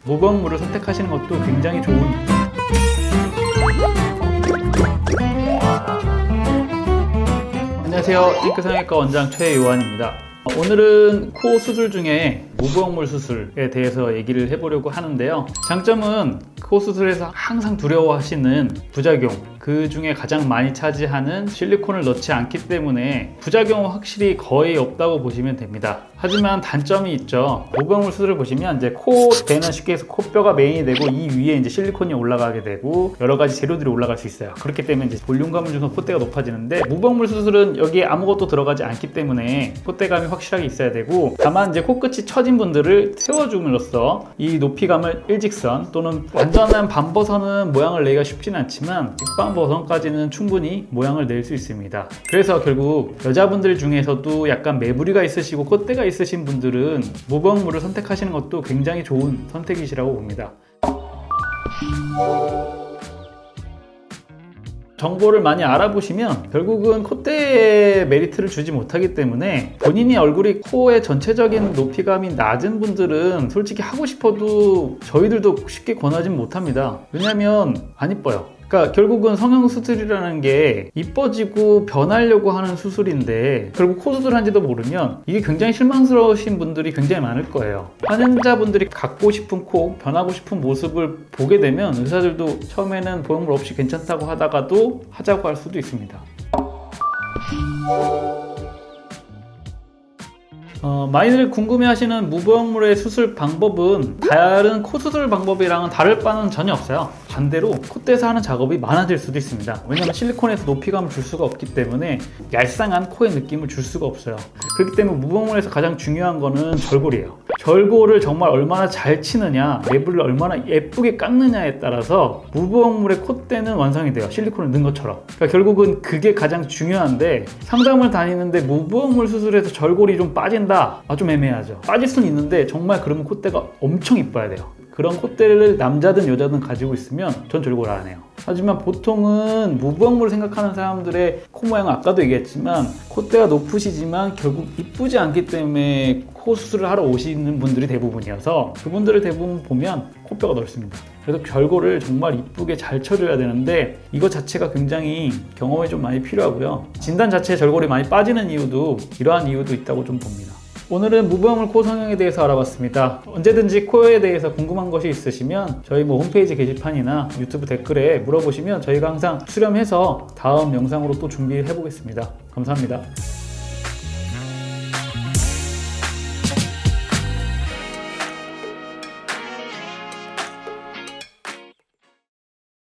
무보형물을 선택하시는 것도 굉장히 좋은 안녕하세요. 핑크 성형외과 원장 최요한입니다. 오늘은 코 수술 중에 무보형물 수술에 대해서 얘기를 해보려고 하는데요. 장점은 코 수술에서 항상 두려워하시는 부작용, 그 중에 가장 많이 차지하는 실리콘을 넣지 않기 때문에 부작용은 확실히 거의 없다고 보시면 됩니다. 하지만 단점이 있죠. 무보형물 수술을 보시면 이제 코대는 쉽게 해서 코뼈가 메인이 되고 이 위에 이제 실리콘이 올라가게 되고 여러 가지 재료들이 올라갈 수 있어요. 그렇기 때문에 이제 볼륨감을 주면 콧대가 높아지는데 무보형물 수술은 여기에 아무것도 들어가지 않기 때문에 콧대감이 확실하게 있어야 되고, 다만 이제 코끝이 처진 분들을 세워줌으로써 이 높이감을 일직선 또는 완전한 반버선은 모양을 내기가 쉽지는 않지만 직반버선까지는 충분히 모양을 낼 수 있습니다. 그래서 결국 여자분들 중에서도 약간 매부리가 있으시고 콧대가 있으신 분들은 무보형물을 선택하시는 것도 굉장히 좋은 선택이시라고 봅니다. 정보를 많이 알아보시면 결국은 콧대에 메리트를 주지 못하기 때문에 본인이 얼굴이 코의 전체적인 높이감이 낮은 분들은 솔직히 하고 싶어도 저희들도 쉽게 권하진 못합니다. 왜냐면 안 이뻐요. 그러니까 결국은 성형수술이라는 게 이뻐지고 변하려고 하는 수술인데 결국 코 수술한지도 모르면 이게 굉장히 실망스러우신 분들이 굉장히 많을 거예요. 환자분들이 갖고 싶은 코, 변하고 싶은 모습을 보게 되면 의사들도 처음에는 보형물 없이 괜찮다고 하다가도 하자고 할 수도 있습니다. 많이들 궁금해하시는 무보형물의 수술 방법은 다른 코 수술 방법이랑은 다를 바는 전혀 없어요. 반대로 콧대에서 하는 작업이 많아질 수도 있습니다. 왜냐하면 실리콘에서 높이감을 줄 수가 없기 때문에 얄쌍한 코의 느낌을 줄 수가 없어요. 그렇기 때문에 무보형물에서 가장 중요한 거는 절골이에요. 절골을 정말 얼마나 잘 치느냐, 랩을 얼마나 예쁘게 깎느냐에 따라서 무보형물의 콧대는 완성이 돼요. 실리콘을 넣은 것처럼. 그러니까 결국은 그게 가장 중요한데, 상담을 다니는데 무보형물 수술에서 절골이 좀 빠진다? 좀 애매하죠. 빠질 수는 있는데 정말 그러면 콧대가 엄청 이뻐야 돼요. 그런 콧대를 남자든 여자든 가지고 있으면 전 절골 안 해요. 하지만 보통은 무보형물을 생각하는 사람들의 코 모양은 아까도 얘기했지만 콧대가 높으시지만 결국 이쁘지 않기 때문에 코 수술을 하러 오시는 분들이 대부분이어서 그분들을 대부분 보면 코뼈가 넓습니다. 그래서 절골을 정말 이쁘게 잘 쳐줘야 되는데 이거 자체가 굉장히 경험이 좀 많이 필요하고요. 진단 자체에 절골이 많이 빠지는 이유도 이러한 이유도 있다고 좀 봅니다. 오늘은 무보형물 코 성형에 대해서 알아봤습니다. 언제든지 코에 대해서 궁금한 것이 있으시면 저희 홈페이지 게시판이나 유튜브 댓글에 물어보시면 저희가 항상 수렴해서 다음 영상으로 또 준비해 보겠습니다. 감사합니다.